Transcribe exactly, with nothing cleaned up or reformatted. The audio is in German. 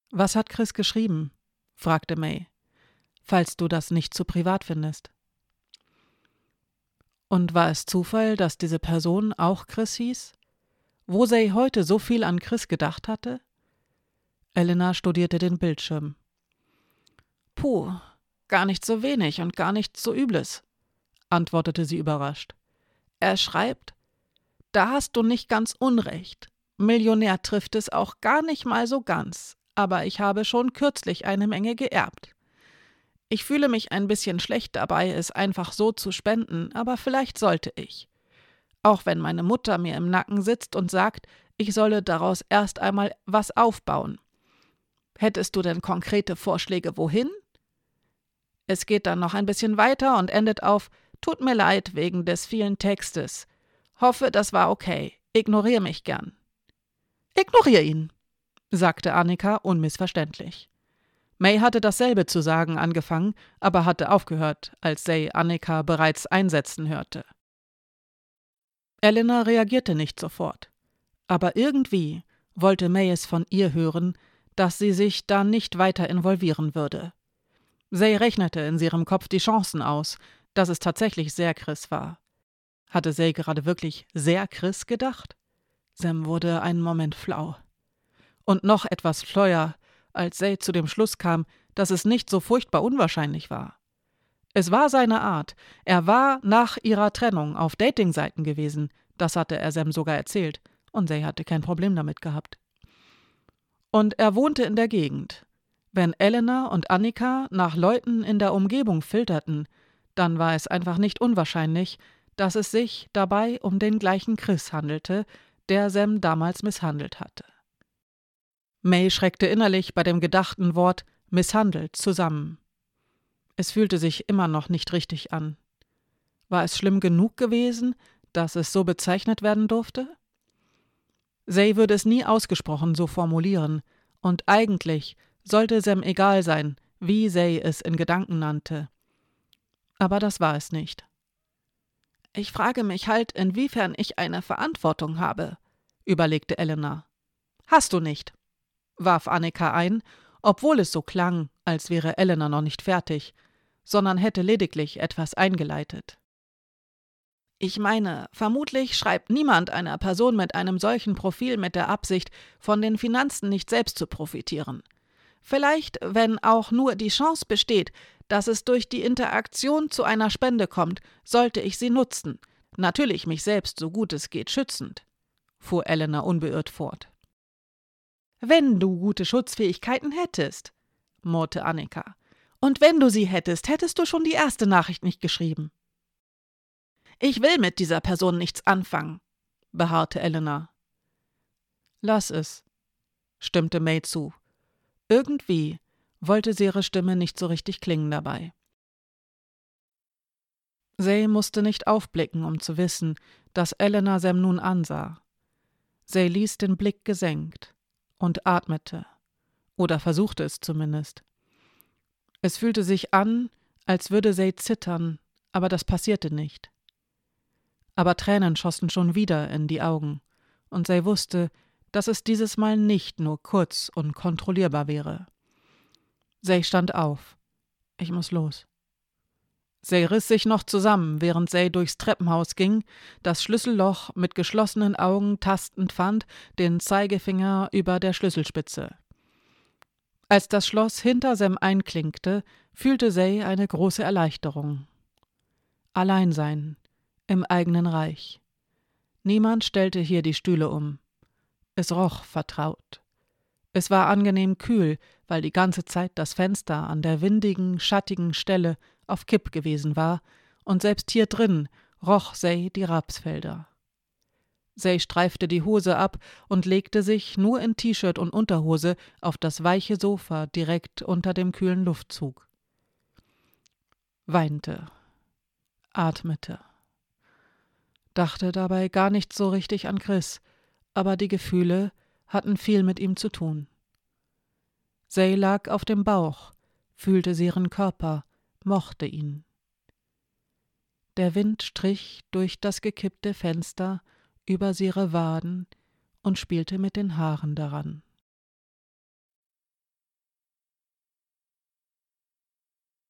Was hat Chris geschrieben?« fragte May, »falls du das nicht zu privat findest.« Und war es Zufall, dass diese Person auch Chris hieß? Wo Zay heute so viel an Chris gedacht hatte? Elena studierte den Bildschirm. »Puh, gar nicht so wenig und gar nichts so Übles«, antwortete sie überrascht. »Er schreibt, da hast du nicht ganz unrecht. Millionär trifft es auch gar nicht mal so ganz, aber ich habe schon kürzlich eine Menge geerbt. Ich fühle mich ein bisschen schlecht dabei, es einfach so zu spenden, aber vielleicht sollte ich. Auch wenn meine Mutter mir im Nacken sitzt und sagt, ich solle daraus erst einmal was aufbauen. Hättest du denn konkrete Vorschläge, wohin?« Es geht dann noch ein bisschen weiter und endet auf »Tut mir leid wegen des vielen Textes. Hoffe, das war okay. Ignoriere mich gern.« »Ignoriere ihn«, sagte Annika unmissverständlich. May hatte dasselbe zu sagen angefangen, aber hatte aufgehört, als Zay Annika bereits einsetzen hörte. Elena reagierte nicht sofort, aber irgendwie wollte May es von ihr hören, dass sie sich da nicht weiter involvieren würde. Zay rechnete in ihrem Kopf die Chancen aus, dass es tatsächlich sehr Chris war. Hatte Zay gerade wirklich sehr Chris gedacht? Sam wurde einen Moment flau. Und noch etwas fleuer, als Zay zu dem Schluss kam, dass es nicht so furchtbar unwahrscheinlich war. Es war seine Art. Er war nach ihrer Trennung auf Datingseiten gewesen, das hatte er Sam sogar erzählt, und Zay hatte kein Problem damit gehabt. Und er wohnte in der Gegend. Wenn Elena und Annika nach Leuten in der Umgebung filterten, dann war es einfach nicht unwahrscheinlich, dass es sich dabei um den gleichen Chris handelte, der Sam damals misshandelt hatte. May schreckte innerlich bei dem gedachten Wort »misshandelt« zusammen. Es fühlte sich immer noch nicht richtig an. War es schlimm genug gewesen, dass es so bezeichnet werden durfte? Zay würde es nie ausgesprochen so formulieren, und eigentlich sollte Sam egal sein, wie Zay es in Gedanken nannte. Aber das war es nicht. »Ich frage mich halt, inwiefern ich eine Verantwortung habe«, überlegte Elena. »Hast du nicht«, warf Annika ein, obwohl es so klang, als wäre Elena noch nicht fertig, sondern hätte lediglich etwas eingeleitet. »Ich meine, vermutlich schreibt niemand einer Person mit einem solchen Profil mit der Absicht, von den Finanzen nicht selbst zu profitieren. Vielleicht, wenn auch nur die Chance besteht, dass es durch die Interaktion zu einer Spende kommt, sollte ich sie nutzen. Natürlich mich selbst, so gut es geht, schützend«, fuhr Elena unbeirrt fort. »Wenn du gute Schutzfähigkeiten hättest«, murrte Annika. »Und wenn du sie hättest, hättest du schon die erste Nachricht nicht geschrieben.« »Ich will mit dieser Person nichts anfangen«, beharrte Elena. »Lass es«, stimmte May zu. Irgendwie wollte sie ihre Stimme nicht so richtig klingen dabei. Zay musste nicht aufblicken, um zu wissen, dass Elena Sam nun ansah. Zay ließ den Blick gesenkt und atmete, oder versuchte es zumindest. Es fühlte sich an, als würde Zay zittern, aber das passierte nicht. Aber Tränen schossen schon wieder in die Augen, und Zay wusste, dass es dieses Mal nicht nur kurz und kontrollierbar wäre. Zay stand auf. »Ich muss los.« Zay riss sich noch zusammen, während Zay durchs Treppenhaus ging, das Schlüsselloch mit geschlossenen Augen tastend fand, den Zeigefinger über der Schlüsselspitze. Als das Schloss hinter Sam einklinkte, fühlte Zay eine große Erleichterung. Allein sein, im eigenen Reich. Niemand stellte hier die Stühle um. Es roch vertraut. Es war angenehm kühl, weil die ganze Zeit das Fenster an der windigen, schattigen Stelle auf Kipp gewesen war, und selbst hier drin roch Zay die Rapsfelder. Zay streifte die Hose ab und legte sich nur in T-Shirt und Unterhose auf das weiche Sofa direkt unter dem kühlen Luftzug. Weinte, atmete, dachte dabei gar nicht so richtig an Chris, aber die Gefühle hatten viel mit ihm zu tun. Zay lag auf dem Bauch, fühlte sie ihren Körper, mochte ihn. Der Wind strich durch das gekippte Fenster über ihre Waden und spielte mit den Haaren daran.